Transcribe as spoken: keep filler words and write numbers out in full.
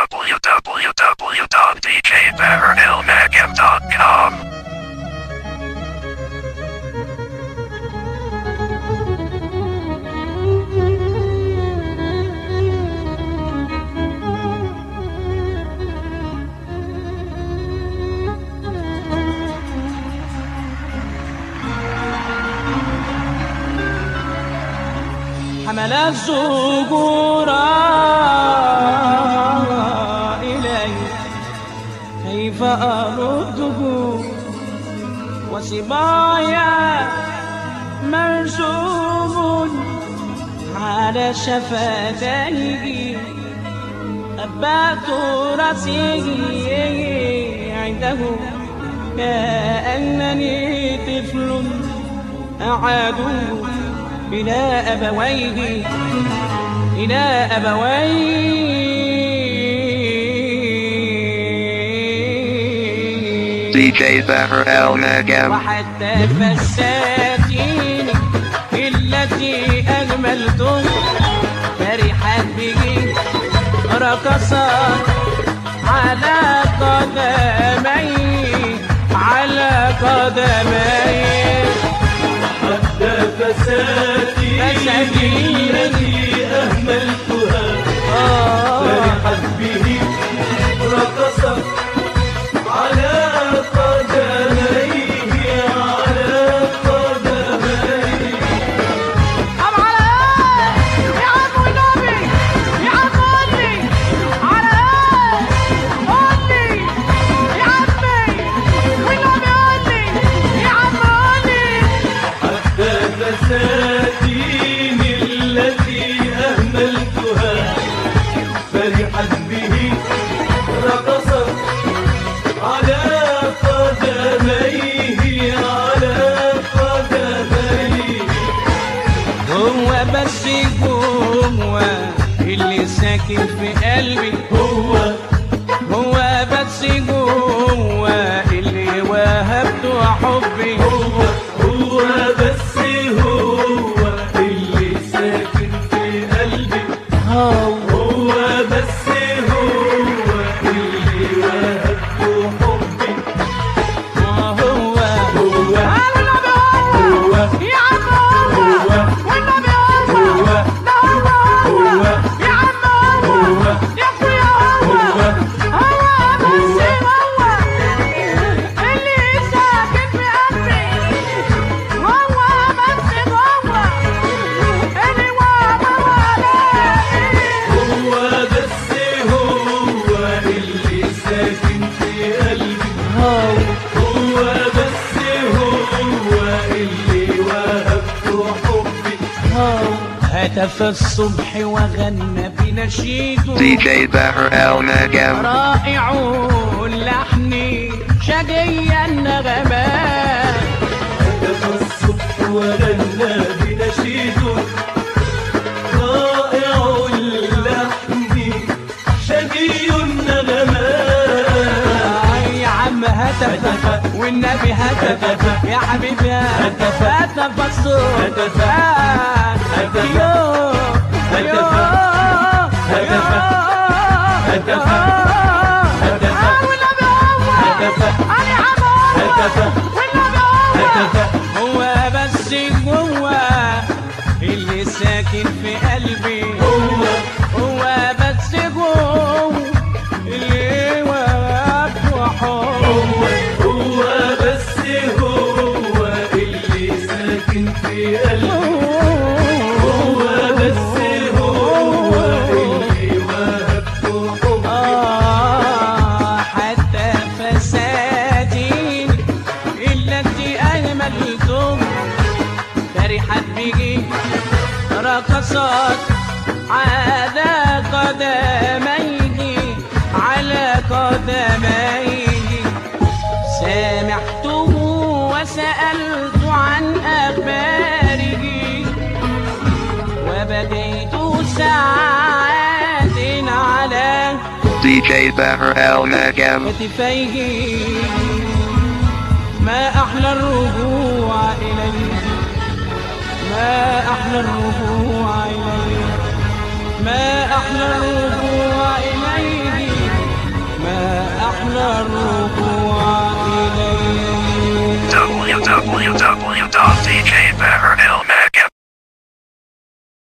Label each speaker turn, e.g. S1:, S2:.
S1: w w w dot d j bahar el magam dot com.
S2: حمل الزهور إلي كيف أرده وصبايا مرسوم على شفتيه أبات رأسه عنده كأنني طفل أعاده إلى أبويه إلى أبويه
S1: دي جي Bahar El Magam.
S2: وحتى فساتيني التي أجملته فرحت به رقصت على قدمي على قدمي
S3: فساتي التي أهملتها فرحت به رقصت على قدميه على قدميه.
S2: أم على يا عم والنبي يا عم قولي على قولي يا عمي والنبي قولي يا عم قولي
S3: حتى فساتين التي أهملتها فرحت به رقصت على قدميه على قدميه.
S2: هو بس هو اللي ساكن في قلبي
S3: هو
S2: هو بس هو اللي وهبته حبي
S3: هو هو بس هو اللي ساكن في قلبي
S2: هو
S3: هو بس هو اللي وهبته حبي
S2: هو
S3: هو
S2: والنبي هو يا عم هو والنبي هو ده هو هو يا عم هو يا اخويا هو هو بس هو اللي ساكن في قلبي هو بس هو اللي وهبه عليا
S3: هو بس هو اللي ساكن في قلبي هو بس هو اللي وهبته حبي.
S2: هتف الصبح وغنى بنشيده
S1: دي جي Bahar El Magam.
S2: رائع اللحن شقي النغمات
S3: هتف الصبح وغنى بنشيده رائع اللحن شقي النغمات.
S2: يا عم هتف والنبي هتف يا حبيبي هتف هتف الصبح
S3: هتف هتف
S2: يو
S3: هتف هتف هتف هتف
S2: والنبي هو
S3: هتف
S2: أنا عمر
S3: هتف
S2: والنبي هو
S3: هتف
S2: هو بس هو اللي ساكن في قلبي
S3: هو
S2: هو بس هو اللي وهبته حب
S3: هو هو بس هو اللي ساكن في قلبي هو بس هو اللي وهبته حبي.
S2: آه حتى فساتين التي أهملتم فرحت به رقصت على قدميه على قدميه. سامحته وسألت عن أخباره وبديت ساعات على
S1: دي جي Bahar El Magam.
S2: كتفيه. ما أحلى الرجوع إليه ما أحلى الرجوع إليه ما أحلى الرجوع إليه أحلى الرجوع إليه
S1: w w w dot d j